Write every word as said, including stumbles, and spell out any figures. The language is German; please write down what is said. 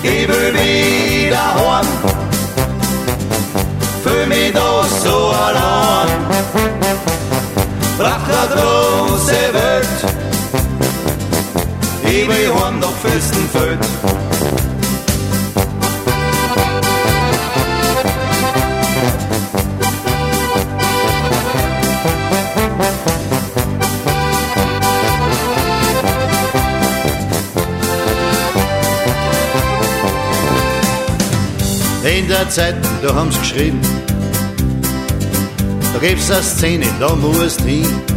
ich will wieder heim, fühl mich da so allein. Brauch eine große Welt, ich will heim nach Fürstenfeld. In der Zeitung, da haben's geschrieben, da gibt's eine Szene, da musst hin.